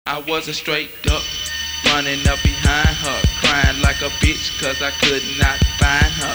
I was a straight duck, running up behind her, crying like a bitch cause I could not find her.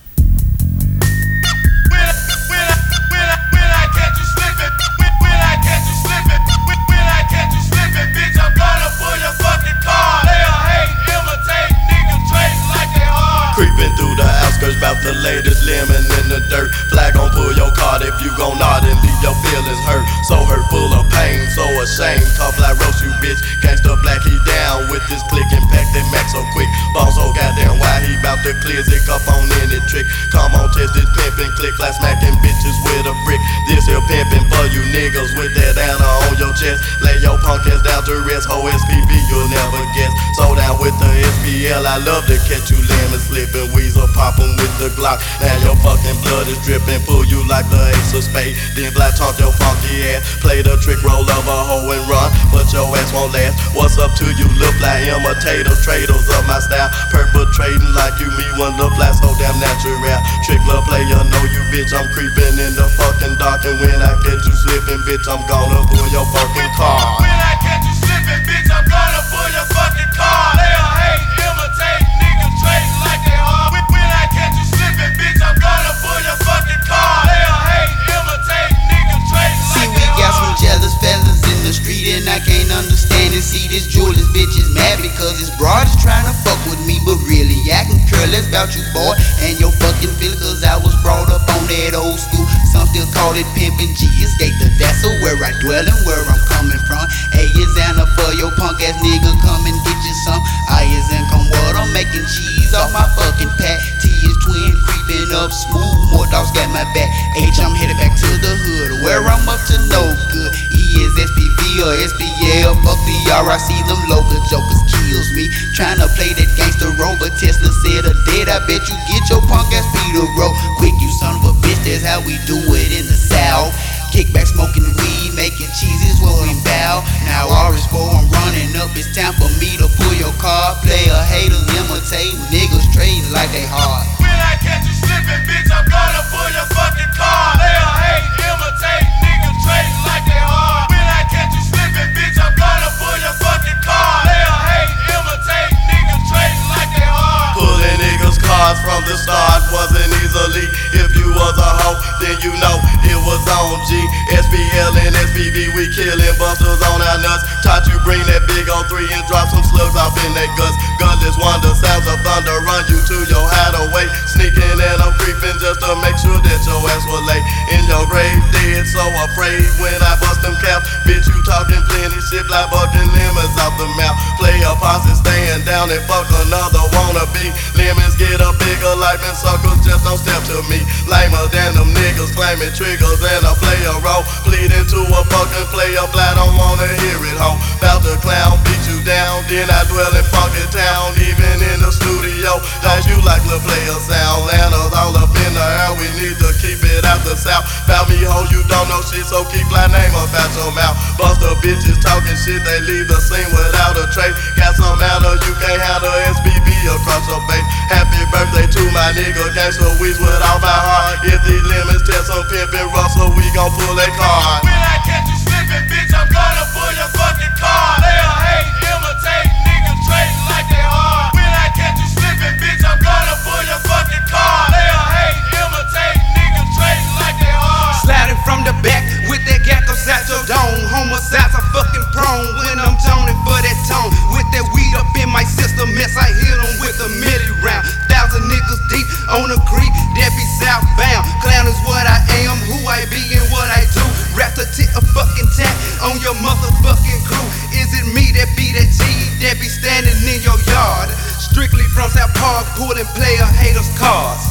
When I catch you slipping, when I catch you slipping, when I catch you slipping, bitch, I'm gonna pull your fucking car. They are hating, imitate, niggas trading like they hard. Creeping through the outskirts, bout the latest lemon in the dirt. Flag gon' pull your card if you gon' nod and leave your feelings hurt. So hurt, full of pain, so ashamed. Tough like roast you bitch, gangsta black, he down with this click and pack that Mac so quick. Bone so goddamn wide, he bout to clear his up on any trick. Come on, test this pimpin', click like smacking bitches with a brick. This here pimpin' for you niggas with that Anna on your chest. Lay your punk ass down to rest, ho SPV, you'll never guess. So down with the SPL, I love to catch you lemon slippin', weasel poppin' with the Glock. Now your fucking blood is drippin', pull you like the ace of spade. Then black taunt your funky ass, play the trick, roll up a hoe and run, but your ass won't last. What's up to you? Look like imitators, traders of my style, perpetrating like you me one look like so damn natural. Trick love player, know you bitch, I'm creeping in the fucking dark, and when I catch you slipping, bitch, I'm gonna pull your fucking car. When I catch you slipping, bitch, I'm gonna pull your fucking car. They are hating, imitate, niggas trading like they hard. When I catch you slipping, bitch, I'm gonna pull your fucking car. They are hating, imitate, niggas trading like they hard. See, we got some jealous fellas in the street, and I can't understand it. See, this Julius bitch is mad because his broad is trying to fuck with me, but really acting careless about you, boy, and your fucking feel, cause I was brought up on that old school. Some still call it pimpin'. G is gate, that's where I dwell and where I'm coming from. A is Anna for your punk ass nigga, come and get you some. I is in come what I'm making cheese off my fucking pack. T is twin, creeping up smooth, more dogs got my back. H, I'm headed back to the hood, where I'm up to no good. E is SPV or SPL, fuck VR, I see them local jokers kills me. Tryna play that gangster role, but Tesla said a dead, I bet you get your punk ass Peter roll. Quick, you son of a bitch, that's how we do it in the South. Kickback, smoking weed, making cheeses when we bow. Now RS4, I'm running up, it's time for me to pull your car. Player, haters, imitate, niggas trading like they hard. When I catch you slipping, bitch, I'm gonna pull your fucking car. They are hating, imitate, niggas trading like they hard. When I catch you slipping, bitch, I'm gonna pull your fucking car. They are hating, imitate, niggas trading like they hard. Pulling niggas' cars from the start wasn't easily. If you was a hoe, then you know it was on G. SPL and SPV, we killin' busters on our nuts. Taught you bring that big old 3 and drop some slugs off in their guts. Gunless wonder, sounds of thunder, run you to your hideaway. Sneaking and I'm creeping just to make sure that your ass will lay in your grave dead. So afraid when I bust them caps, bitch, you talking plenty shit like bucking lemons off the mouth. Play a posse, staying down and fuck another wannabe. Lemons get up bigger like men suckers, just don't step to me. Lamer than them niggas claiming triggers and I play a role. Pleading to a fucking player, flat don't wanna hear it, ho. Bout to clown, beat you down, then I dwell in fucking town, even in the studio. Don't you like the player sound? Lanterns all up in the air, we need to keep it out the south. Bout me, ho, you don't know shit, so keep my name up out your mouth. Buster bitches talking shit, they leave the scene without a trace. Got some matter, you can't handle SPV across your face. Happy birthday to my nigga, gangsta weeds with all my heart. If these lemons test some pimpin' Russell, we gon' pull a card. When I catch you slipping, bitch, I'm gonna pull your fucking car. They are hating, imitate, niggas trading like they hard. When I catch you slipping, bitch, I'm gonna pull your fucking car. They are hating, imitate, niggas trading like they hard. Sliding from the back with that ghetto satchel dome. Homicides are fucking prone when I'm toning for that tone. With that weed up in my system, mess, I hit them with a milli round. 1,000 niggas deep on the creek, that be southbound. Clown is what I am, who I be and what I do. Rap the tit a fucking tap on your motherfucking crew. Is it me that be that G that be standing in your yard? Strictly from South Park, pulling player haters' cars.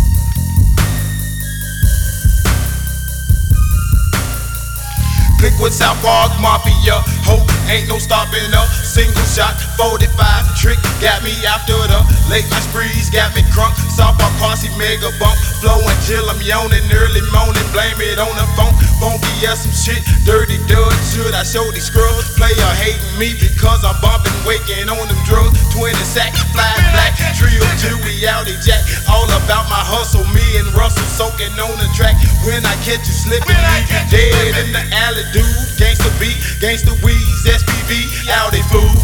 Click with South Park Mafia, hope ain't no stopping up. Single shot, 45 trick, got me after the late night sprees, got me crunk. South Park Posse mega bump, flowing till I'm yawning, early morning, blame it on the phone. Funky ass some shit, dirty dud, should I show these scrubs? Player hating me because I'm bumping, waking on them drugs. 20 sack, fly black, drill till we out jack. All about my hustle, me and Russell soaking on the track. When I catch you slipping, leave you dead in the alley, dude. Gangsta beat, gangsta weeds, SPV. Audi fool.